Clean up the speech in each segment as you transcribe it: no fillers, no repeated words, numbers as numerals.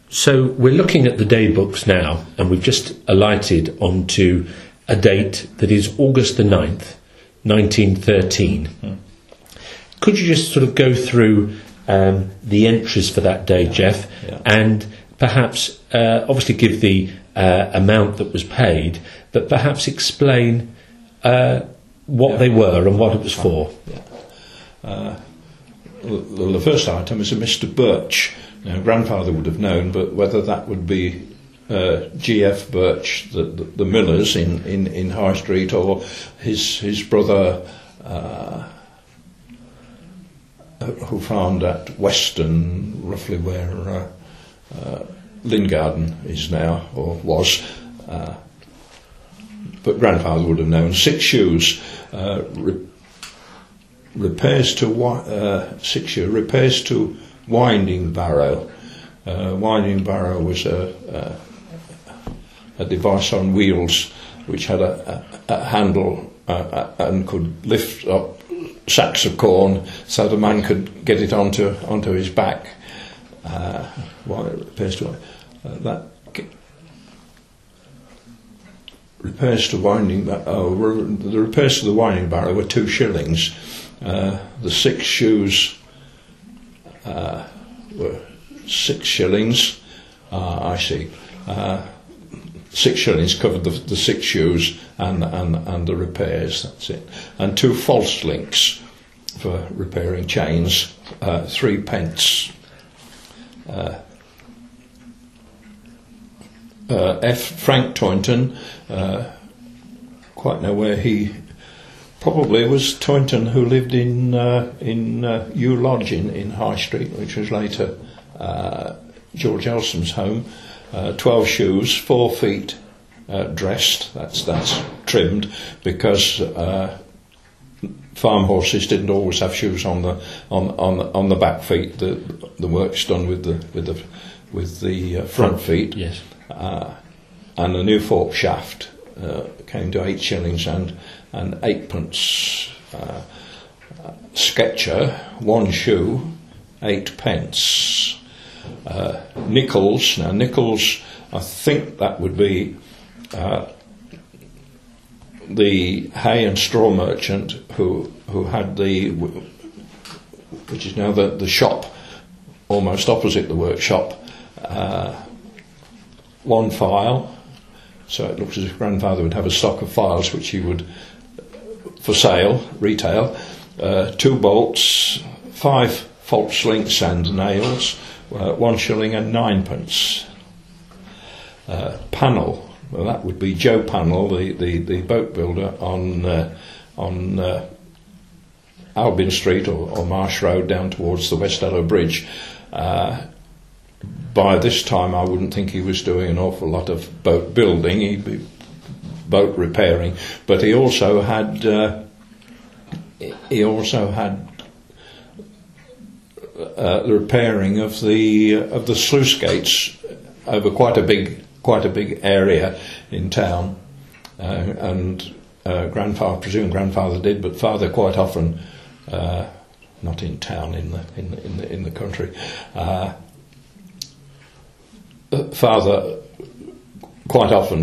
So we're looking at the day books now, and we've just alighted onto a date that is August the 9th, 1913. Could you just sort of go through the entries for that day, Jeff, and perhaps obviously give the amount that was paid, but perhaps explain what they were and what it was for? The first item is a Mr. Birch. Now, grandfather would have known, but whether that would be G.F. Birch, the millers in High Street, or his brother who farmed at Weston, roughly where Lyngarden is now, or was, but grandfather would have known. 6 shoes, repairs to Winding Barrow. Winding Barrow was a device on wheels which had a handle and could lift up sacks of corn so the man could get it onto his back. Repairs to the repairs to the Winding Barrow were 2 shillings. The 6 shoes were 6 shillings. I see. 6 shillings covered the 6 shoes and the repairs. That's it. And 2 false links for repairing chains. 3 pence. Frank Toynton. Quite know where he. Probably was Toynton, who lived in Ewe Lodge in High Street, which was later George Elsom's home. 12 shoes, 4 feet dressed. That's trimmed because farm horses didn't always have shoes on the back feet. The work's done with the front feet. Yes. And the new fork shaft came to 8 shillings and 8 pence. Sketcher, 1 shoe, 8 pence. Nichols. Now Nichols, I think that would be the hay and straw merchant who had which is now the shop, almost opposite the workshop. 1 file. So it looks as if grandfather would have a stock of files which he would, for sale, retail. 2 bolts, 5 false links and nails, 1 shilling and 9 pence. Panel, well, that would be Joe Panel, the boat builder on Albion Street or Marsh Road down towards the West Ellow Bridge. By this time, I wouldn't think he was doing an awful lot of boat building. He'd be boat repairing, but he also had the repairing of the sluice gates over quite a big area in town, and grandfather, I presume grandfather did, but father quite often, not in town, in the country. Father quite often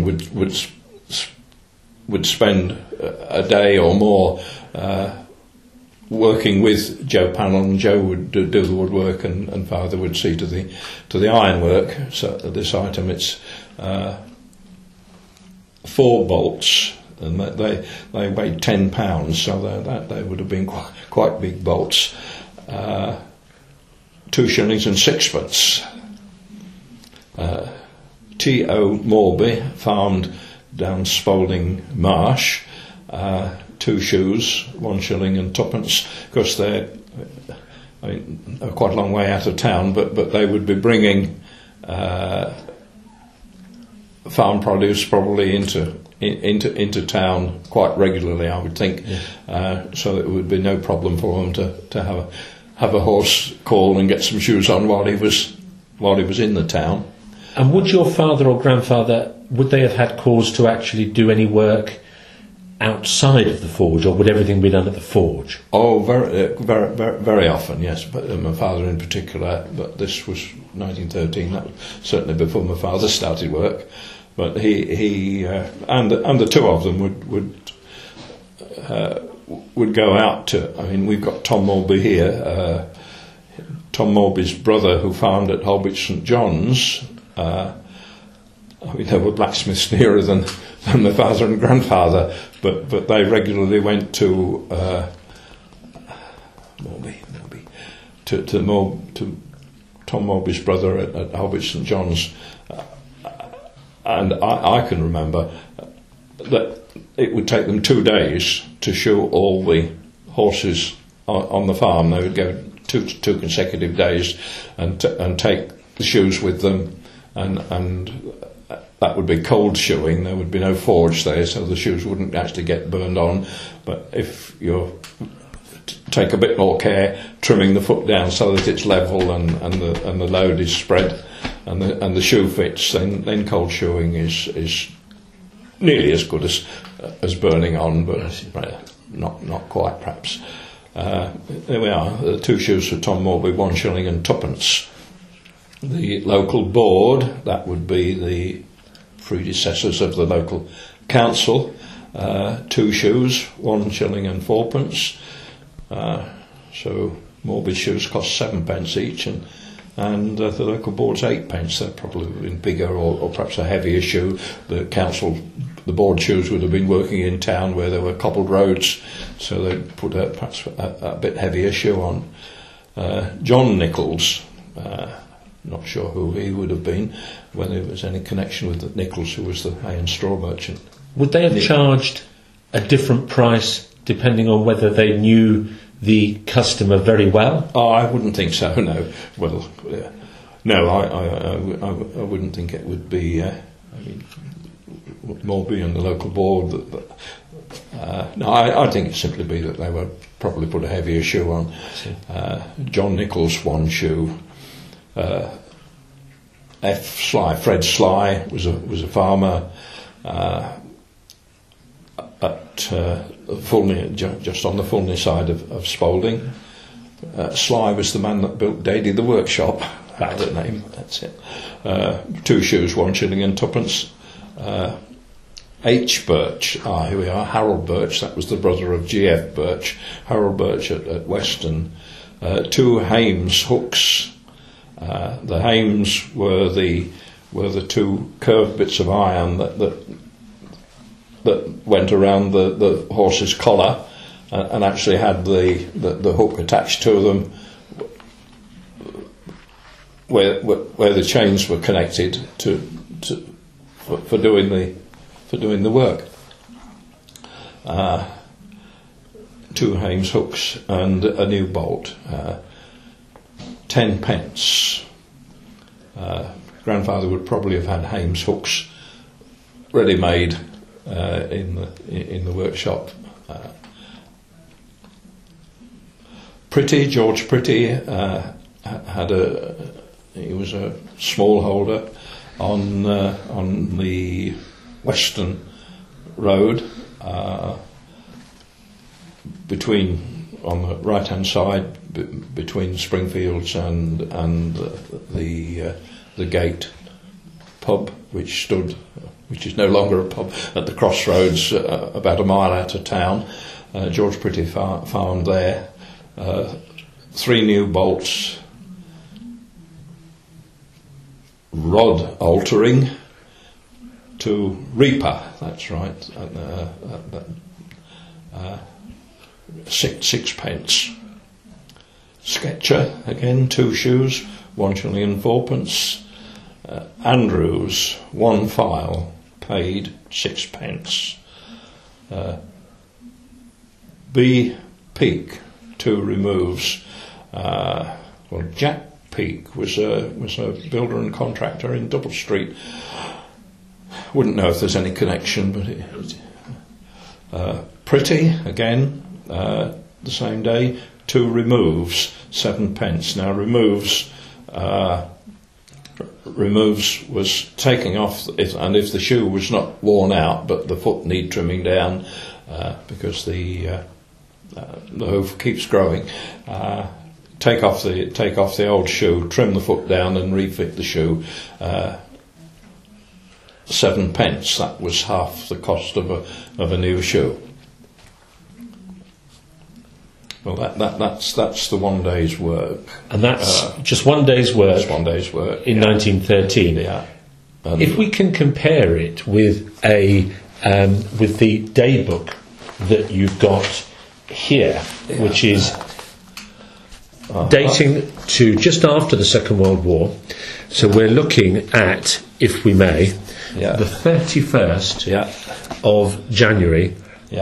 would spend a day or more working with Joe Panel, and Joe would do the woodwork, and father would see to the ironwork. So this item, it's 4 bolts, and they weighed 10 pounds, so they would have been quite big bolts. 2 shillings and 6 pence. T.O. Morby farmed down Spalding Marsh. 2 shoes, 1 shilling and 2pence. Of course, they're quite a long way out of town, but they would be bringing farm produce probably into town quite regularly, I would think. Yeah. So it would be no problem for them to have a horse call and get some shoes on while he was in the town. And would your father or grandfather, would they have had cause to actually do any work outside of the forge, or would everything be done at the forge? Oh, very often, yes. But my father in particular. But this was 1913. That was certainly before my father started work. But he and the two of them would go out to. I mean, we've got Tom Morby here. Tom Morby's brother, who farmed at Holwich St John's. I mean, they were blacksmiths nearer than my father and grandfather, but they regularly went to to Tom Morby's brother at Holwich St John's. And I can remember that it would take them 2 days to shoe all the horses on the farm. They would go two consecutive days and take the shoes with them, and that would be cold shoeing. There would be no forge there, so the shoes wouldn't actually get burned on. But if you take a bit more care, trimming the foot down so that it's level and the load is spread, and the shoe fits, then cold shoeing is nearly as good as burning on, but not quite perhaps. There we are, the 2 shoes for Tom Morby, 1 shilling and 2pence. The local board, that would be the predecessors of the local council, 2 shoes, 1 shilling and 4pence. So Morby's shoes cost 7pence each, and the local board's 8pence. They're probably been bigger or perhaps a heavier shoe. The board shoes would have been working in town where there were cobbled roads, so they put perhaps a bit heavier shoe on. John Nichols, not sure who he would have been, whether there was any connection with Nichols, who was the hay and straw merchant. Would they have charged a different price depending on whether they knew the customer very well? Oh, I wouldn't think so. No. Well, no, I wouldn't think it would be. I mean, Morby and the local board. No, I think it'd simply be that they were probably put a heavier shoe on. John Nichols, 1 shoe. Fred Sly was a farmer at Fulney, just on the Fulney side of Spalding. Sly was the man that built Daly the workshop. That's the name. That's it. 2 shoes, 1 shilling and 2pence. H. Birch, here we are, Harold Birch, that was the brother of G.F. Birch, Harold Birch at Weston. 2 Hames hooks. The Hames were the 2 curved bits of iron that went around the horse's collar and actually had the hook attached to them where the chains were connected for doing the work. 2 Hames hooks and a new bolt. 10 pence. Grandfather would probably have had Hames hooks ready made in the workshop. George Pretty he was a smallholder on the Western Road, on the right hand side between Springfields and the Gate pub, which is no longer a pub, at the crossroads about a mile out of town. George Pretty found there 3 new bolts, rod altering to Reaper, that's right, 6 pence. Sketcher, again, 2 shoes, 1 shilling and 4pence. Andrews, 1 file, paid 6 pence. B. Peak, 2 removes. Jack Peak was a builder and contractor in Double Street. Wouldn't know if there's any connection, but Pretty, again, the same day, 2 removes, 7 pence. Now removes was taking off, if the shoe was not worn out, but the foot need trimming down because the hoof keeps growing. take off the old shoe, trim the foot down, and refit the shoe. 7p. That was half the cost of a new shoe. Well, that's the one day's work, and that's just one day's work. That's one day's work in 1913. Yeah. If we can compare it with with the day book that you've got here, which is dating to just after the Second World War, so we're looking at, if we may, the 31st of January,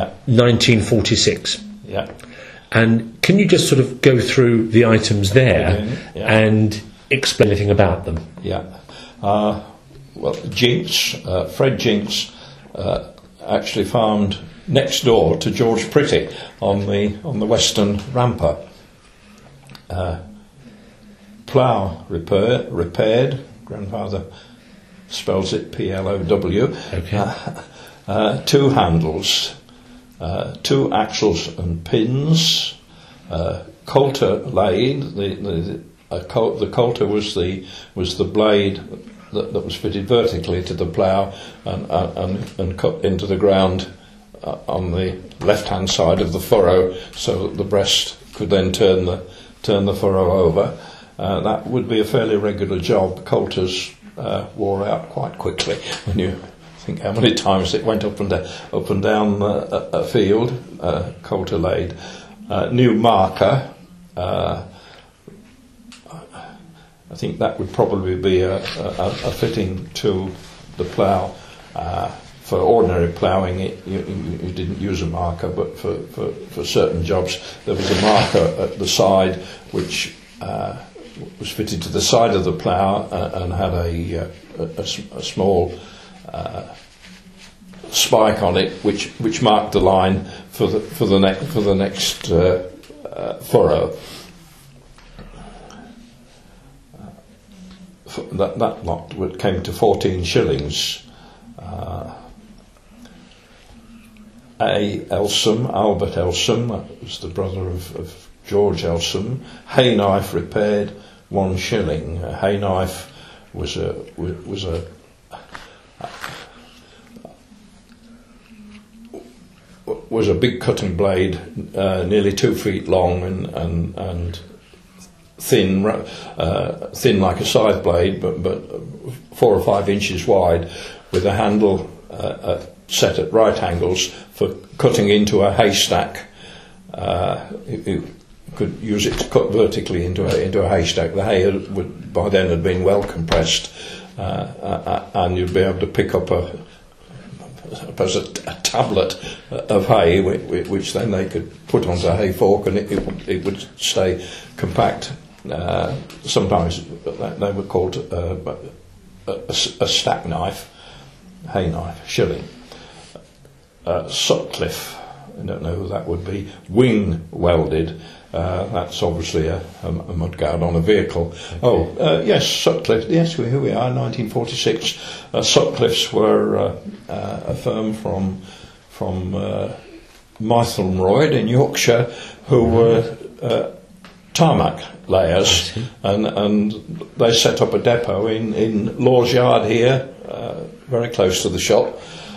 1946. Yeah. And can you just sort of go through the items there and explain anything about them? Yeah. Well, Jinks, Fred Jinks, actually farmed next door to George Pretty on the western rampart. Plough repaired. Grandfather spells it Plow. Okay. 2 handles, 2 axles and pins. Coulter laid. The coulter was the blade that was fitted vertically to the plough and cut into the ground on the left-hand side of the furrow, so that the breast could then turn the furrow over. That would be a fairly regular job. Coulters wore out quite quickly when you think how many times it went up and down a field. Coulter laid. New marker. I think that would probably be a fitting to the plough. For ordinary ploughing, you didn't use a marker, but for certain jobs, there was a marker at the side which was fitted to the side of the plough and had a small spike on it, which marked the line for the next furrow. That lot came to 14 shillings. Albert Elsom, that was the brother of George Elsom. Hay knife repaired, 1 shilling. A hay knife was a big cutting blade, nearly 2 feet long and thin like a scythe blade, but 4 or 5 inches wide, with a handle set at right angles for cutting into a haystack. You could use it to cut vertically into a haystack. The hay would by then had been well compressed, and you'd be able to pick up a tablet of hay, which then they could put onto a hay fork, and it would stay compact. Sometimes they were called a stack knife, hay knife, shilling. Sutcliffe, I don't know who that would be. Wing welded. That's obviously a mudguard on a vehicle. Okay. Yes, Sutcliffe. Yes, here we are, 1946. Sutcliffes were a firm from Mytholmroyd in Yorkshire, who were tarmac layers, and they set up a depot in Law's Yard here, very close to the shop.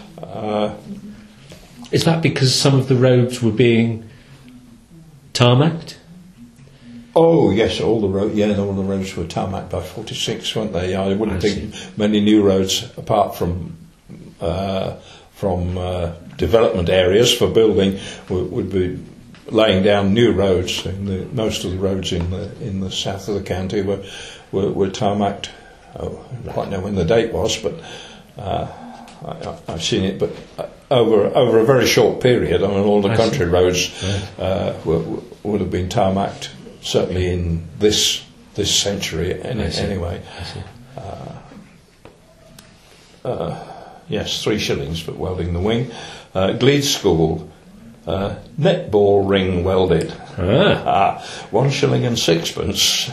Is that because some of the roads were being tarmacked? Oh yes, all the roads were tarmacked by 46, weren't they? I wouldn't think many new roads, apart from development areas for building, would be laying down new roads. Most of the roads in the south of the county were tarmacked. I don't quite know when the date was, but I've seen it. But over a very short period, I mean, all the country roads would have been tarmacked. Certainly in this century, anyway. Yes, 3 shillings for welding the wing. Glebe School. Netball ring welded. 1 shilling and 6pence.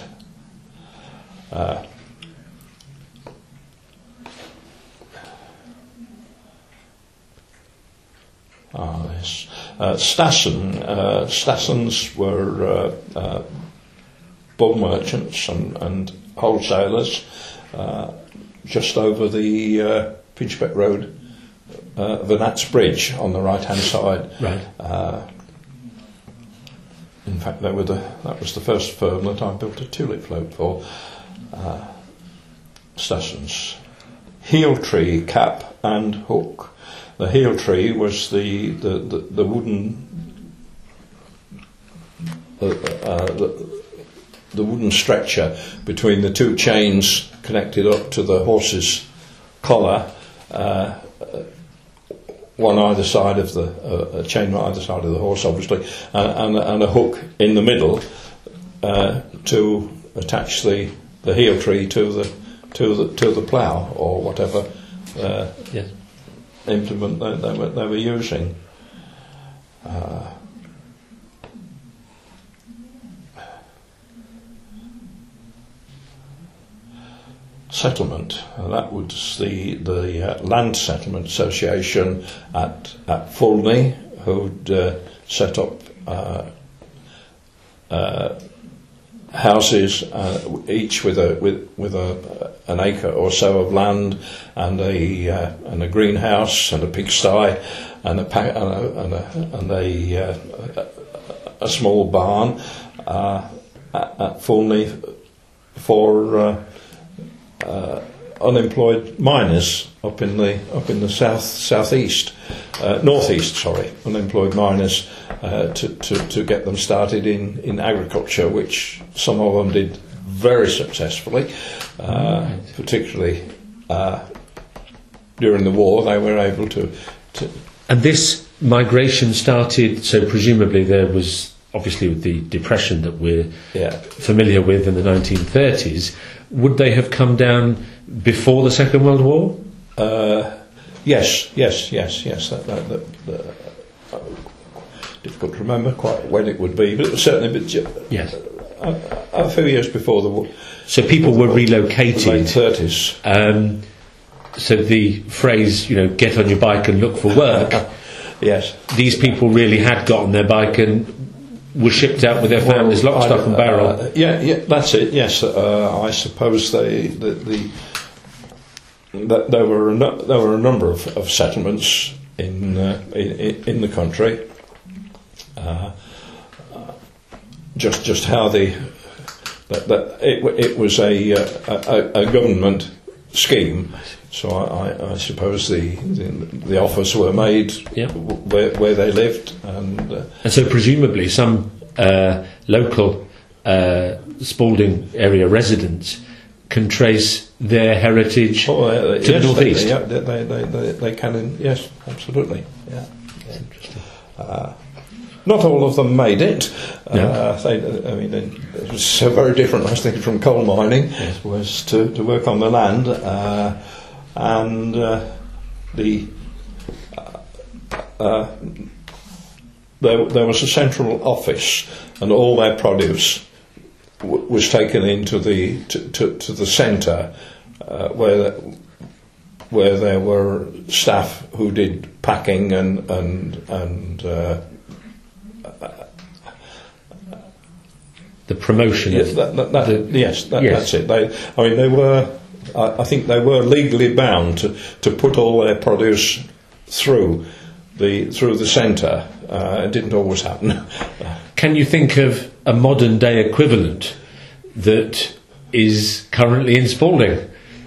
Yes. Stassen. Stassens were bull merchants and wholesalers just over the Pinchbeck Road, Vernats Bridge on the right-hand side. Right. In fact, that was the first firm that I built a tulip float for. Stussons. Heel tree, cap and hook. The heel tree was the wooden the wooden stretcher between the two chains connected up to the horse's collar, one either side of a chain on either side of the horse, obviously, and a hook in the middle to attach the heel tree to the plough or whatever Yes. implement they were using. Settlement. That was the Land Settlement Association at Fulney, who'd set up houses, each with an acre or so of land, and a greenhouse and a pigsty and a small barn at Fulney for unemployed miners up in the northeast, unemployed miners to get them started in agriculture, which some of them did very successfully, particularly during the war. They were able to. And this migration started, so presumably there was, obviously with the depression that we're familiar with in the 1930s, would they have come down before the Second World War? Yes. Difficult to remember quite when it would be, but it was certainly yes. A few years before the war. So people were relocated. Late 30s. So the phrase, get on your bike and look for work. Yes. These people really had got on their bike and were shipped out with their families, lock, stock and barrel. Yeah, that's it. Yes, I suppose there were a number of settlements in the country. Just how it was a government scheme. So I suppose the offers were made where they lived, and so presumably some local Spalding area residents can trace their heritage to the northeast. They can. Yes, absolutely. Yeah. Interesting. Not all of them made it. No. It was so very different, I was thinking, from coal mining. Yes. Was to work on the land, and there was a central office, and all their produce was taken into to the centre, where there were staff who did packing and the promotion. Yes, that's it. They were. I think they were legally bound to put all their produce through the centre. It didn't always happen. Can you think of a modern day equivalent that is currently in Spalding?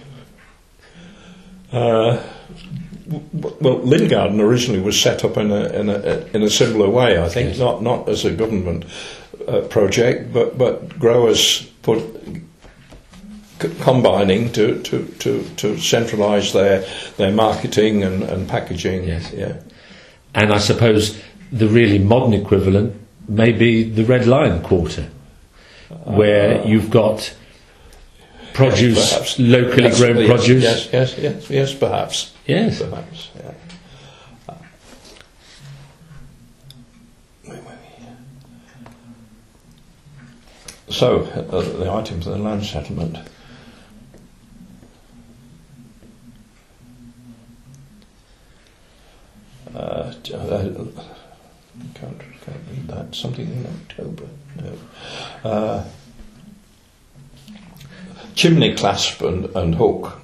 Well, Lyngarden originally was set up in a similar way. I think not as a government project, but growers combining to centralise their marketing and packaging. Yes. Yeah. And I suppose the really modern equivalent may be the Red Lion Quarter, where you've got produce, locally grown produce. Yes, perhaps. Yes. Perhaps, yeah. So, the items of the land settlement. Can't read that. Something in October. No. chimney clasp and hook.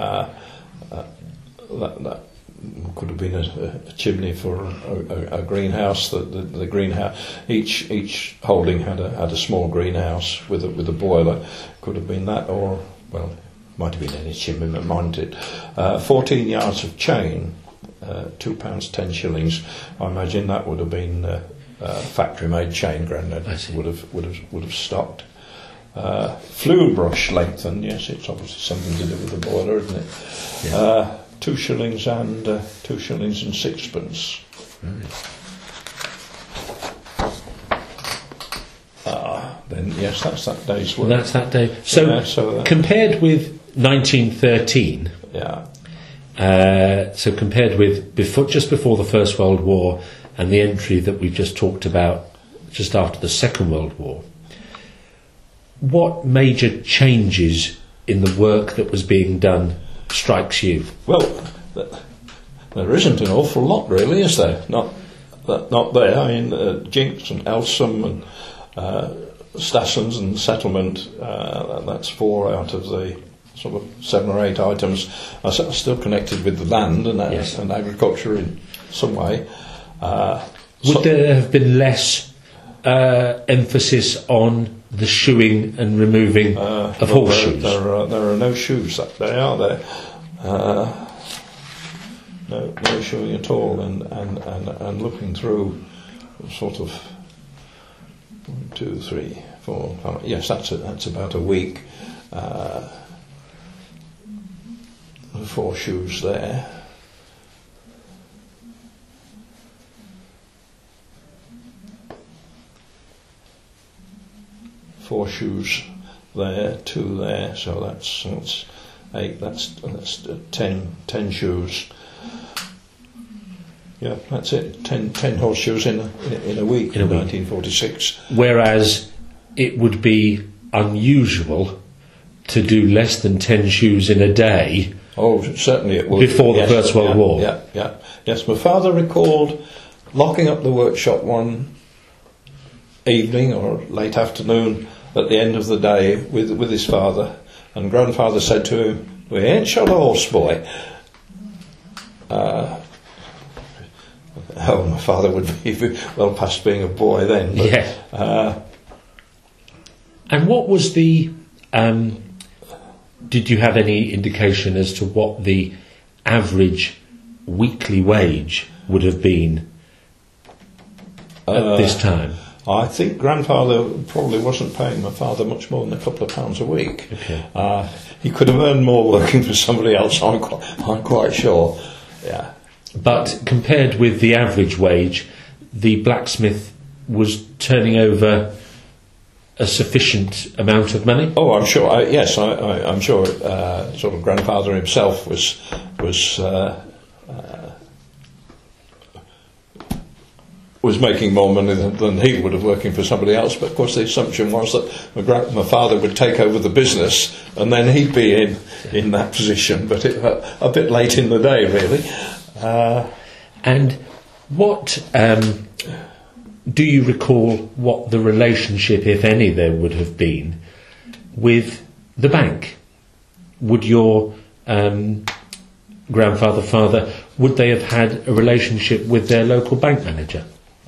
That could have been a chimney for a greenhouse. The greenhouse, each holding had a small greenhouse with a boiler. Could have been that, or might have been any chimney that minded. 14 yards of chain, £2 10 shillings. I imagine that would have been factory-made chain. Grandad would have stocked. Flue brush lengthened. Yes, it's obviously something to do with the boiler, isn't it? Yeah. 2 shillings and 2 shillings and sixpence. Right. Then yes, that's that day's work. Well, that's that day. So compared with 1913. Yeah. So compared with just before the First World War and the entry that we've just talked about just after the Second World War, what major changes in the work that was being done strikes you? Well, there isn't an awful lot, really, is there? Not there. I mean, Jinks and Elsham and Stassens and Settlement. That's 4 out of the sort of 7 or 8 items are still connected with the land and agriculture in some way. Would there have been less emphasis on the shoeing and removing of horseshoes? There are no shoes up there, are there? No shoeing at all, and looking through sort of 1, 2, 3, 4, 5. Yes, that's about a week. 4 shoes there. Four shoes there, 2 there, so that's 8. That's 10 shoes. Yeah, that's it. 10 horseshoes in a week in 1946. Whereas it would be unusual to do less than 10 shoes in a day. Oh, certainly it would. Before the First World War. Yeah. Yes, my father recalled locking up the workshop one evening or late afternoon at the end of the day with his father, and grandfather said to him, "We ain't shot a horse, boy." My father would be well past being a boy then. But, yeah. And what was the... did you have any indication as to what the average weekly wage would have been at this time? I think grandfather probably wasn't paying my father much more than a couple of pounds a week. Okay. He could have earned more working for somebody else, I'm quite sure. Yeah. But compared with the average wage, the blacksmith was turning over a sufficient amount of money? Oh, I'm sure. Yes, I'm sure. Sort of grandfather himself was making more money than he would have working for somebody else. But of course, the assumption was that my father would take over the business, and then he'd be in that position. But a bit late in the day, really. And what do you recall? What the relationship, if any, there would have been with the bank? Would your grandfather, father, would they have had a relationship with their local bank manager?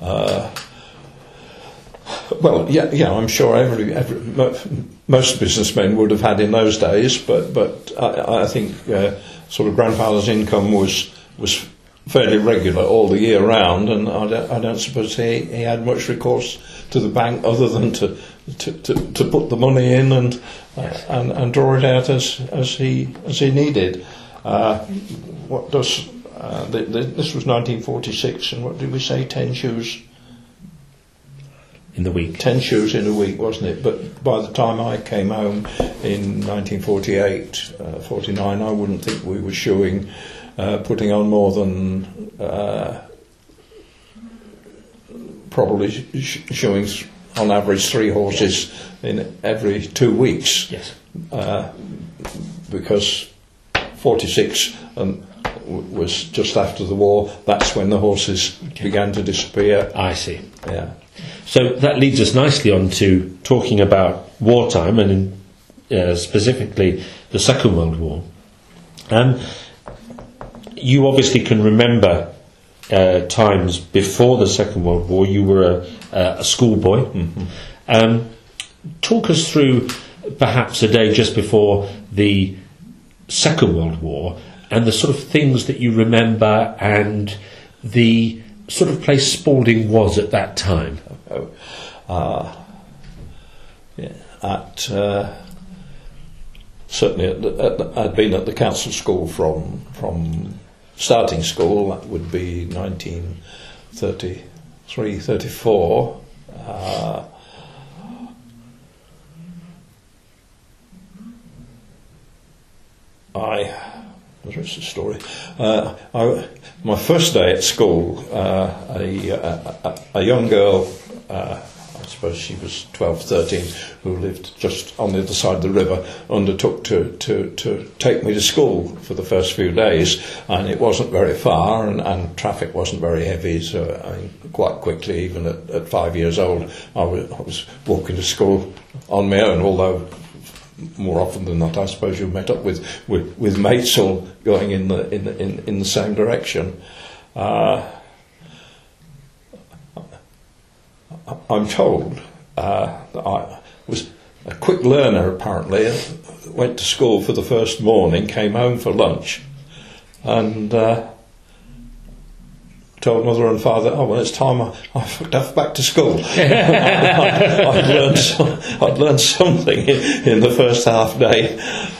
Well, yeah, I'm sure most businessmen would have had in those days, but I think sort of grandfather's income was fairly regular all the year round, and I don't suppose he had much recourse to the bank other than to put the money in and draw it out as he needed. What does this was 1946, and what did we say? 10 shoes in the week. 10 shoes in a week, wasn't it? But by the time I came home in 1948, 49, I wouldn't think we were shoeing, putting on more than probably shoeing on average 3 horses in every 2 weeks. Yes. Because 46 was just after the war. That's when the horses began to disappear. I see. Yeah. So that leads us nicely on to talking about wartime, and specifically the Second World War. You obviously can remember times before the Second World War. You were a schoolboy. Mm-hmm. Talk us through perhaps a day just before the Second World War and the sort of things that you remember and the sort of place Spalding was at that time. Certainly I'd been at the council school from starting school. That would be 1933, 34. What's the story? My first day at school, a young girl, I suppose she was 12, 13, who lived just on the other side of the river, undertook to take me to school for the first few days, and it wasn't very far, and traffic wasn't very heavy, so quite quickly, even at 5 years old, I was walking to school on my own, although more often than not, I suppose you met up with mates all going in the same direction. I'm told that I was a quick learner. Apparently, went to school for the first morning, came home for lunch, and told mother and father, "Oh well, it's time I have back to school." I'd learned something in the first half day.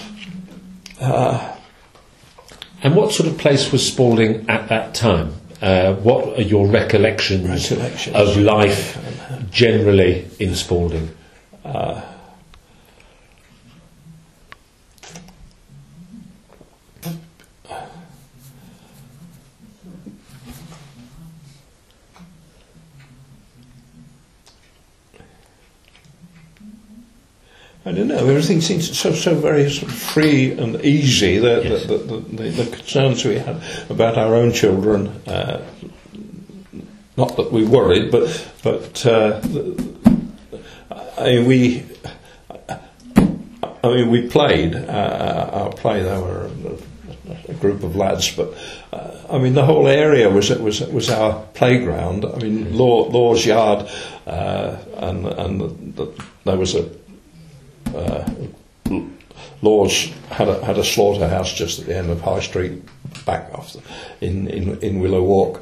And what sort of place was Spalding at that time? What are your recollections of life generally in Spalding? I don't know. Everything seems so very sort of free and easy. The concerns we had about our own children, not that we worried, but we played our play. There were a group of lads, but the whole area was our playground. Law's Yard, and there was a. Law's had a slaughterhouse just at the end of High Street, back off in Willow Walk,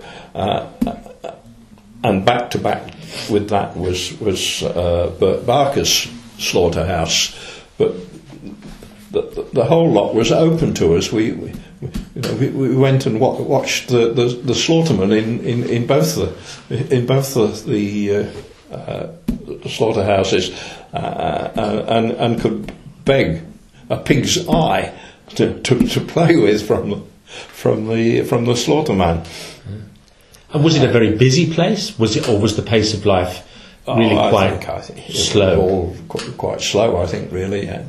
and back to back with that was Burt Barker's slaughterhouse. But the whole lot was open to us. We went and watched the slaughtermen in both the slaughterhouses, and could beg a pig's eye to play with from the slaughterman. And was it a very busy place? Was the pace of life really I think slow? All quite slow, I think, really. Yeah.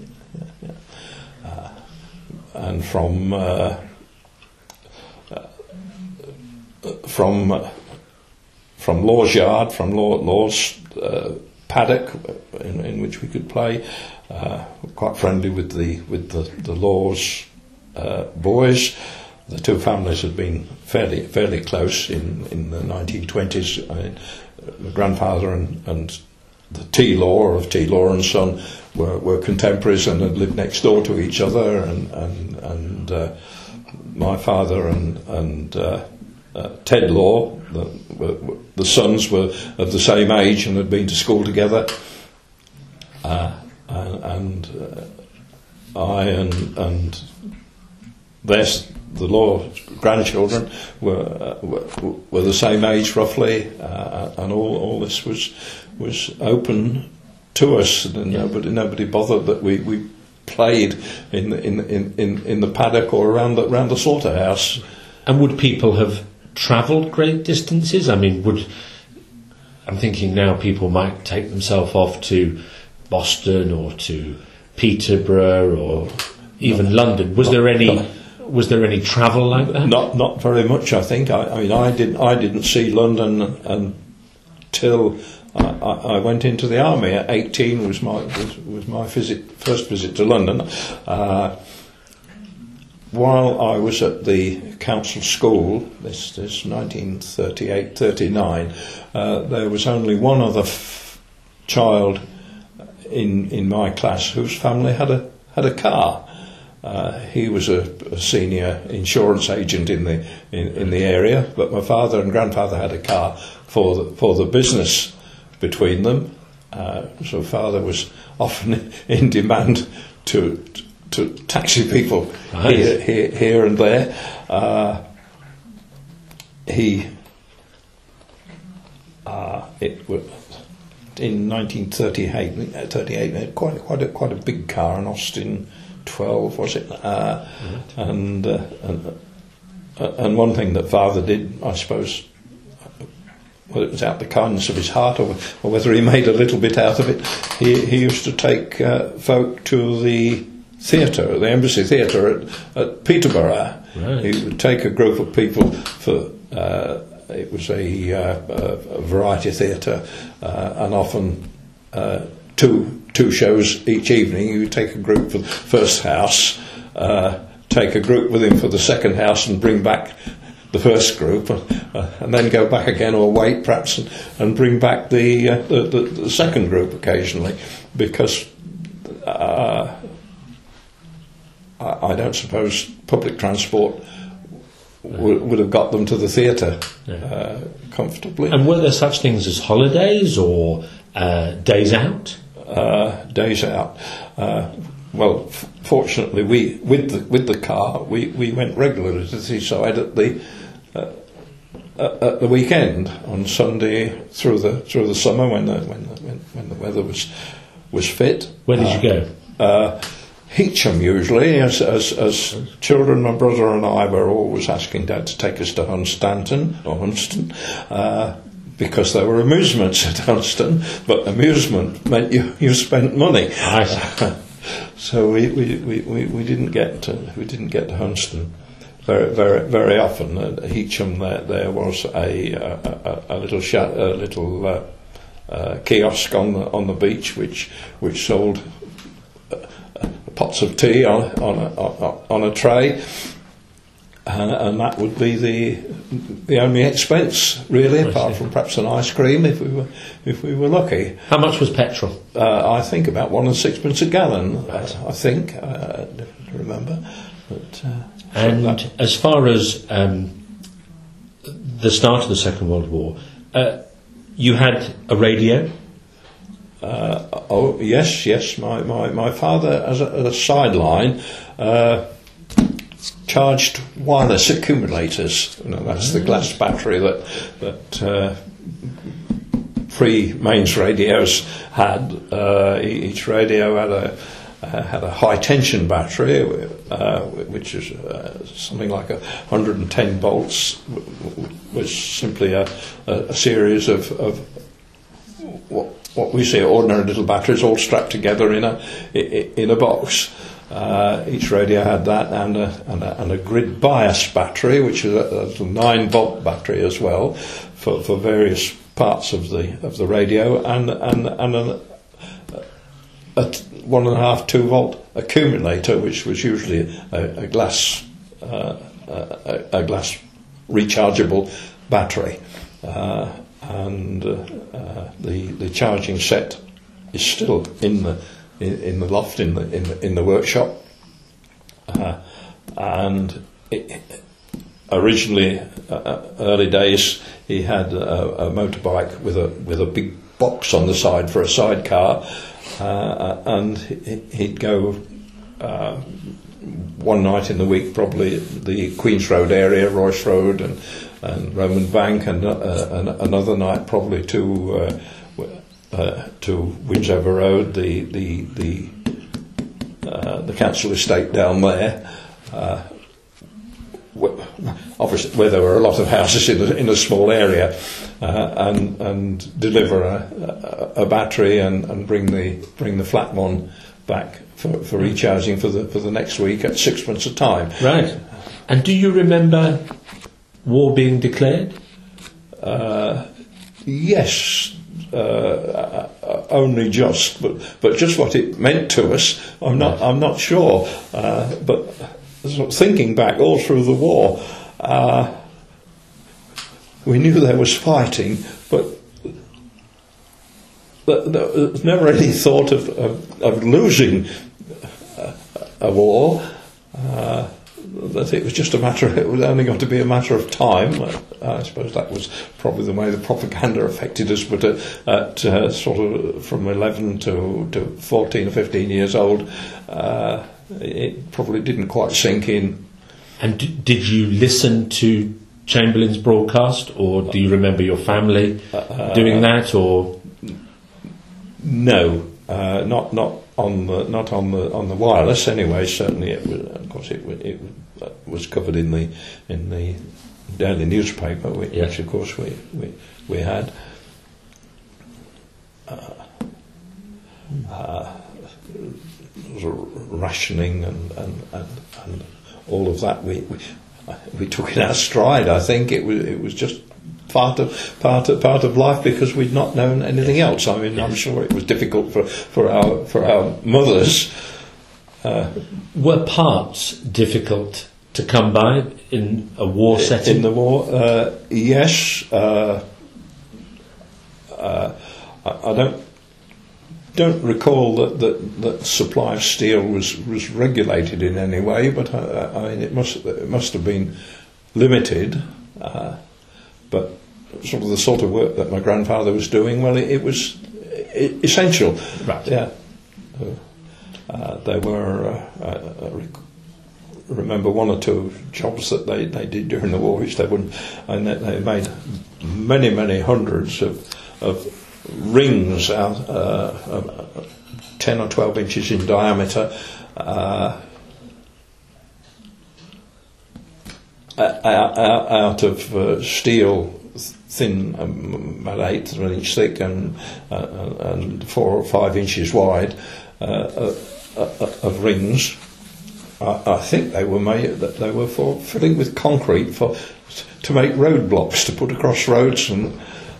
And from Law's Yard, from Law's paddock in which we could play, quite friendly with the Law's boys. The two families had been fairly close in the 1920s. My grandfather and the T. Law of T. Law and Son were contemporaries and had lived next door to each other, and my father and Ted Law, the sons, were of the same age and had been to school together, and I and the Law grandchildren were the same age roughly, and all this was open to us, and nobody bothered that we played in the paddock or around the slaughterhouse. And would people have travelled great distances? I'm thinking now people might take themselves off to Boston or to Peterborough or even London. Was there any travel like that? Not very much, I think. I didn't see London until I went into the army at 18. Was my first visit to London. While I was at the council school, this 1938-39, there was only one other child in my class whose family had a car. He was a senior insurance agent in the area, but my father and grandfather had a car for the business between them. So father was often in demand to taxi people here and there. It was in 1938. Had quite a big car, an Austin 12, was it? And one thing that father did, I suppose, whether it was out the kindness of his heart or whether he made a little bit out of it, he used to take folk to the theatre, the Embassy Theatre at Peterborough. Right. He would take a group of people for. It was a variety theatre, and often two shows each evening. He would take a group for the first house, take a group with him for the second house, and bring back the first group, and then go back again, or wait perhaps and bring back the second group occasionally, because I don't suppose public transport would have got them to the theatre comfortably. And were there such things as holidays or days out? Days out. Well, fortunately, we with the car we went regularly to the seaside at the weekend, on Sunday through the summer when the weather was fit. Where did you go? Heacham, usually, as children. My brother and I were always asking Dad to take us to Hunston, because there were amusements at Hunston, but amusement meant you spent money. So we didn't get to Hunston very often. At Heacham, there was a little kiosk on the beach which sold pots of tea on a tray, and that would be the only expense really, apart from perhaps an ice cream if we were lucky. How much was petrol? I think about 1 6 a gallon. Right. I think I don't remember. But, and as far as the start of the Second World War, you had a radio. Oh yes. My father, as a sideline, charged wireless accumulators. That's the glass battery that pre-mains radios had. Each radio had a high tension battery, which is something like 110 volts. Was simply a series of what we say ordinary little batteries, all strapped together in a box. Each radio had that, and a grid bias battery, which is a 9-volt battery as well, for various parts of the radio, and a 1.5 2-volt accumulator, which was usually a glass rechargeable battery. And the charging set is still in the loft in the workshop, and originally, early days, he had a motorbike with a big box on the side for a sidecar, and he'd go one night in the week, probably the Queen's Road area, Royce Road and Roman Bank, and another night probably to Windsor Road, the council estate down there. Obviously, where there were a lot of houses in a small area, and deliver a battery and bring the flat one back for recharging for the next week at 6 a time. Right. And do you remember war being declared? Yes, only just, but just what it meant to us, I'm not sure. But sort of thinking back all through the war, we knew there was fighting, but there was never any thought of losing a war. That it was just it was only going to be a matter of time. I suppose that was probably the way the propaganda affected us, but at sort of from 11 to 14 or 15 years old, it probably didn't quite sink in. And did you listen to Chamberlain's broadcast, or do you remember your family doing that, or? No, not on the wireless anyway. Certainly, it was covered in the daily newspaper, which of course we had. Rationing and all of that we took in our stride. I think it was just part of life, because we'd not known anything else. I mean, I'm sure it was difficult for our mothers. Were parts difficult to come by in a war setting? In the war, yes. I don't recall that supply of steel was regulated in any way, but I mean it must have been limited. But sort of work that my grandfather was doing, well, it was essential. Right. Yeah. They were. I remember one or two jobs that they did during the war, which they wouldn't, and they made many hundreds of rings out 10 or 12 inches in diameter. Out of steel, thin, about 1/8 of an inch thick and 4 or 5 inches wide, of rings. I think they were made. They were for filling with concrete to make roadblocks to put across roads and.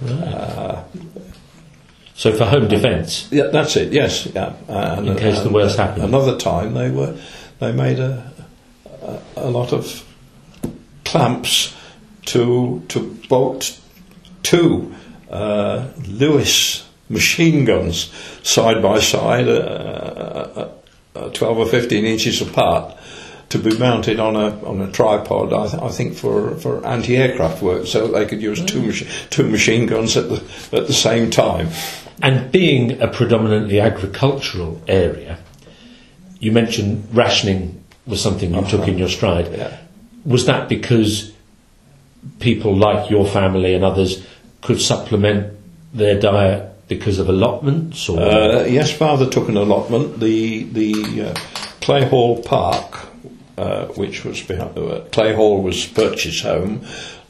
So for home defence. Yeah, that's it. Yes, yeah. In case the worst happened. Another time they made a lot of clamps to bolt two Lewis machine guns side by side, 12 or 15 inches apart, to be mounted on a tripod. I think for anti-aircraft work, so they could use two machine guns at the same time. And being a predominantly agricultural area, you mentioned rationing was something you took in your stride. Yeah. Was that because people like your family and others could supplement their diet because of allotments? Or? Yes, Father took an allotment. The Clay Hall Park, which was behind, Clay Hall was Birch's home.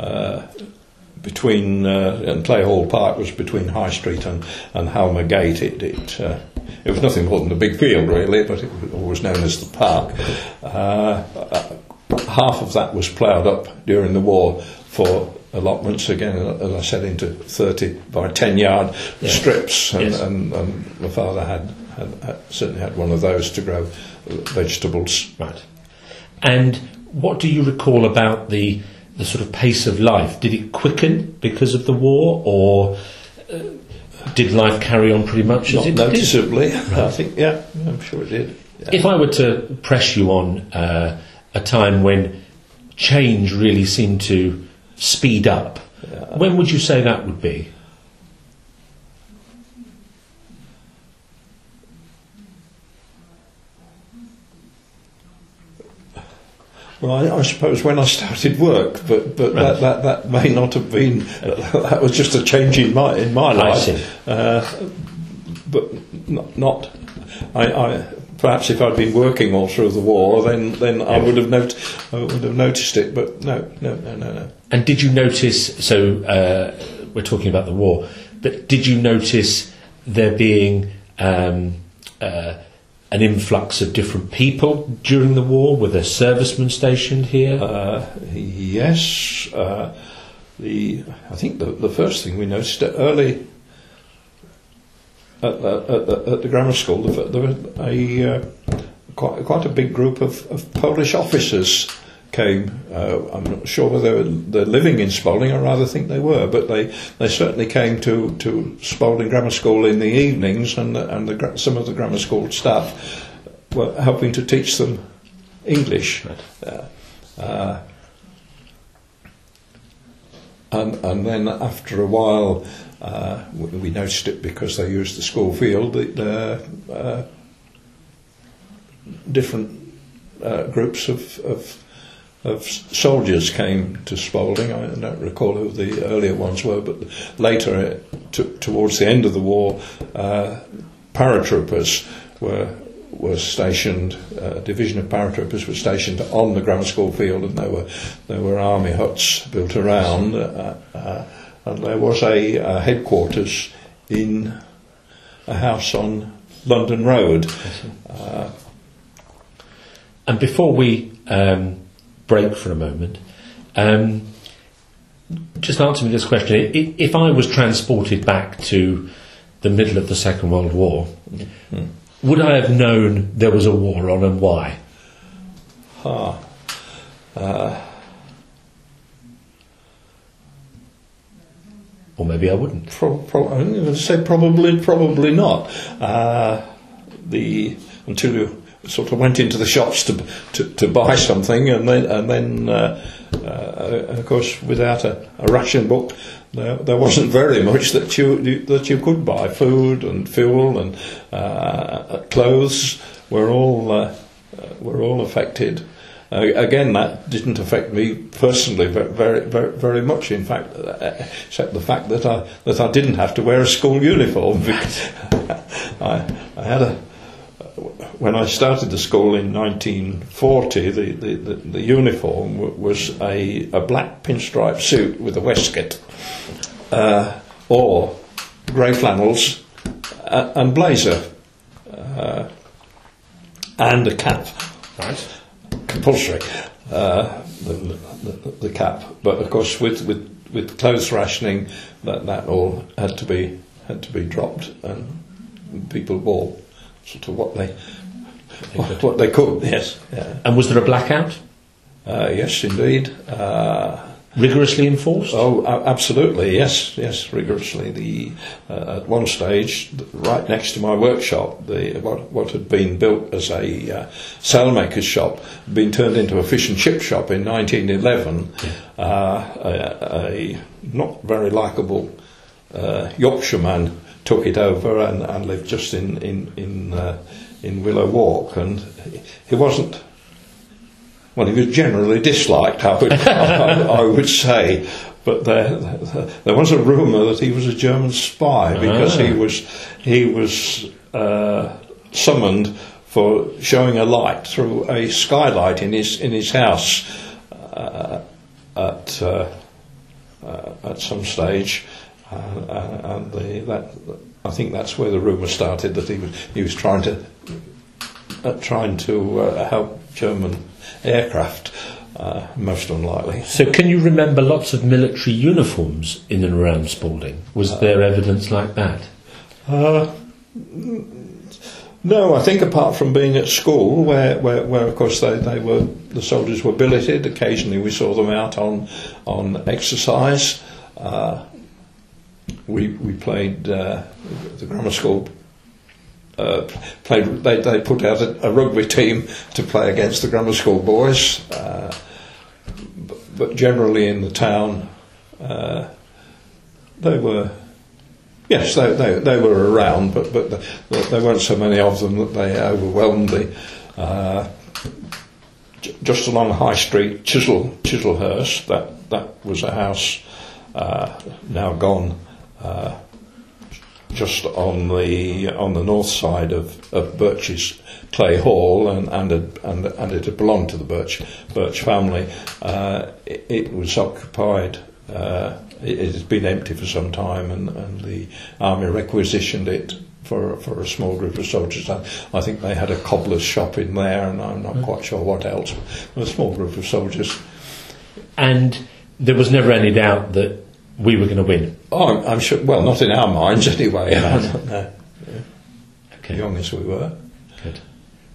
And Clay Hall Park was between High Street and Halmer Gate. It was nothing more than a big field, really, but it was always known as the park. Half of that was ploughed up during the war for allotments, again, as I said, into 30 by 10 yard strips, and my father had certainly had one of those to grow vegetables. Right. And what do you recall about the sort of pace of life? Did it quicken because of the war, or did life carry on pretty much as it did? Not noticeably. I think, yeah, I'm sure it did. Yeah. If I were to press you on a time when change really seemed to speed up, when would you say that would be? Well, I suppose when I started work, but right. that may not have been. That was just a change in my life. But not. I perhaps if I'd been working all through the war, then I would have noticed it. But no. And did you notice? So we're talking about the war, but did you notice there being an influx of different people during the war? Were there servicemen stationed here? Yes. I think the first thing we noticed early at the grammar school, there was quite a big group of Polish officers came. I'm not sure whether they're living in Spalding. I rather think they were, but they certainly came to Spalding Grammar School in the evenings, and some of the grammar school staff were helping to teach them English. And then after a while, we noticed it because they used the school field. That different groups of soldiers came to Spalding. I don't recall who the earlier ones were, but later, towards the end of the war, paratroopers were stationed. A division of paratroopers were stationed on the grammar school field, and there were army huts built around, and there was a headquarters in a house on London Road. And before we break for a moment, just answer me this question. If I was transported back to the middle of the Second World War, would I have known there was a war on, and why? Or maybe I wouldn't. I'm going to say probably not. Until you sort of went into the shops to buy something, and then of course, without a ration book, there wasn't very much that you could buy. Food and fuel and clothes were all affected. Again, that didn't affect me personally very, very, very much. In fact, except the fact that I didn't have to wear a school uniform. I had when I started the school in 1940, the uniform was a black pinstripe suit with a waistcoat, or grey flannels and blazer, and a cap. Right. Compulsory, the cap. But of course, with clothes rationing, that all had to be dropped, and people wore sort of what they could. Yes. Yeah. And was there a blackout? Yes, indeed. Rigorously enforced? Oh, absolutely. Yes, rigorously. At one stage, right next to my workshop, what had been built as a sailmaker's shop had been turned into a fish and chip shop in 1911. A not very likeable Yorkshireman took it over and lived just in Willow Walk, and he wasn't. Well, he was generally disliked, I would say, but there was a rumour that he was a German spy, because he was summoned for showing a light through a skylight in his house at some stage, and I think that's where the rumour started, that he was trying to help German aircraft, most unlikely. So can you remember lots of military uniforms in and around Spalding? Was there evidence like that? No, I think apart from being at school, where of course the soldiers were billeted. Occasionally we saw them out on exercise. We played the grammar school. They put out a rugby team to play against the grammar school boys, but generally in the town, they were around, but there weren't so many of them that they overwhelmed the. Just along High Street, Chislehurst, that was a house now gone. Just on the north side of Birch's Clay Hall, and it had belonged to the Birch family. It was occupied. It has been empty for some time, and the army requisitioned it for a small group of soldiers. I think they had a cobbler's shop in there, and I'm not quite sure what else. But a small group of soldiers. And there was never any doubt that we were going to win. Oh, I'm sure. Well, not in our minds anyway. No. Okay. young as we were. Good.